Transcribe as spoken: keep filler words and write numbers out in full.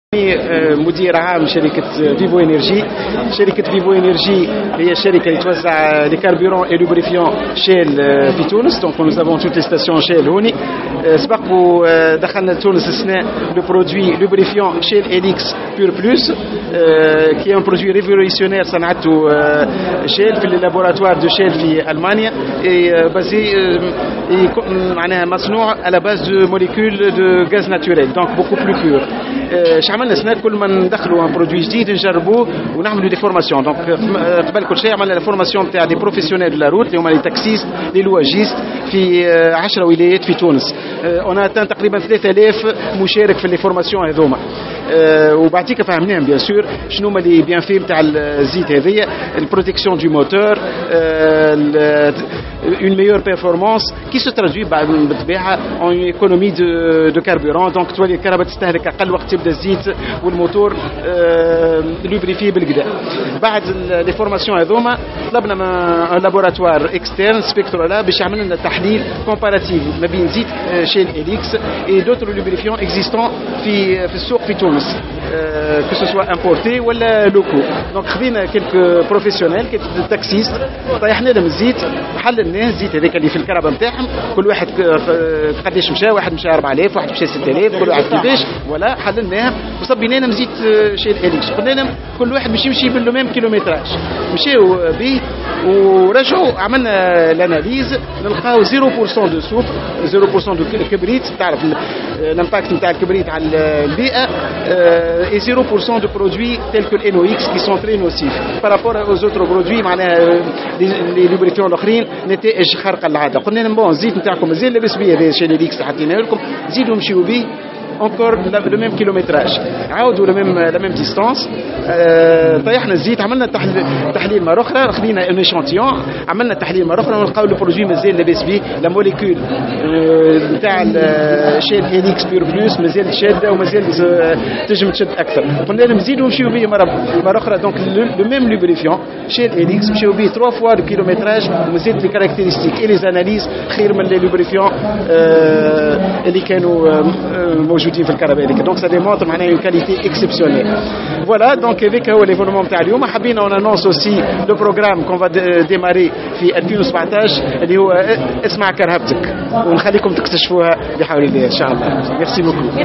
مدير عام شركة فيفو انرجي. شركة فيفو انرجي هي الشركة اللي توزع لي كاربيرون اي لوبريفيون شيل في تونس. دونك nous avons toutes les stations شيل هوني. سبق دخلنا لتونس السنة لو برودوي لوبريفيون شيل إليكس بيور بلوس كي ان برودوي ريفولوسيونير صنعته شيل في اللابوراتوار دو شيل في ألمانيا. بازي معناها مصنوع على باز دو موليكول دو غاز ناتوريل دونك بوكو بلو بيور. اش عملنا سنة كل ما ندخلوا ان برودوي جديد نجربوه ونعملوا دي فورماسيون. دونك قبل كل شيء عملنا الفورماسيون تاع دي بروفيسيونيل دو لا روت اللي هما لي تاكسيست لي لواجيست في عشرة ولايات في تونس. انا تقريبا ثلاثة آلاف مشارك في لي فورماسيون هذوما. وبعديك فهمناهم بيان سور شنو هما لي بيان في نتاع الزيت هذيا، البروتيكسيون دو موتور، une meilleure performance qui se traduit بالطبيعه en une économie de de carburant. donc تولي الكهرباء تستهلك اقل وقت تبدا الزيت والموتور لوبريفي بالكدا. بعد لي فورماسيون هذوما طلبنا من لابوراتوار اكسترن سبيكترولا باش يعمل لنا تحليل كومباراتيف ما بين زيت شيل إليكس et d'autres lubrifiants existants في في السوق في تونس que ce soit importé ولا لوكو. دونك خدينا كيلكو بروفيسيونيل كيف التاكسيست طيحنا لهم الزيت حللناه الزيت هذاك اللي في الكهرباء نتاعهم كل واحد قداش مشى، واحد مشى أربعة آلاف، واحد مشى ستة آلاف، كل واحد كيفاش ولا حللناهم وصبينا لهم زيت شيل إليكس. قلنا لهم كل واحد باش يمشي باللو ميم كيلومتراج. مشاو به ورجعوا عملنا الاناليز نلقاو صفر بالمئة دو سوف صفر بالمئة دو كبريت. تعرف الامباكت نتاع الكبريت على البيئه et zéro pour cent de produits tels que l'N O X qui sont très nocifs par rapport aux autres produits. معناها les lubrifiants الاخرين نتائج خارقه للعاده. قلنا لهم بون الزيت نتاعكم مازال لاباس بيه هذا الشيء اللي حطيناه لكم، زيدوا مشيوا به encore le même kilométrage. عاودوا la même la même distance. طيحنا الزيت عملنا تحليل تحليل مرة أخرى، خدينا ان échantillon عملنا تحليل مرة أخرى ونلقاو البرودوي مازال لاباس بيه، لا موليكول نتاع الشيل إليكس بيور بلوس مازال شادة ومازال تنجم تشد أكثر. قلنا لهم زيدوا مشيوا به مرة مرة أخرى. دونك لو ميم لوبريفيون شيل إليكس مشيوا به ثلاث فوا لو كيلومتراج ومازال لي كاركتيرستيك اي لي زاناليز خير من لي لوبريفيون اللي كانوا موجودين في الكهرباء هذيك. دونك سا ديمونتر معناها اون كاليتي اكسبسيونيل. فوالا دونك هذاك هو ليفونمون تاع اليوم. حبينا اون انونس اوسي لو بروغرام كون فا ديماري في ألفين وسبعطاش اللي هو اسمع كرهبتك، ونخليكم تكتشفوها بحول الله ان شاء الله. ميرسي بوكو.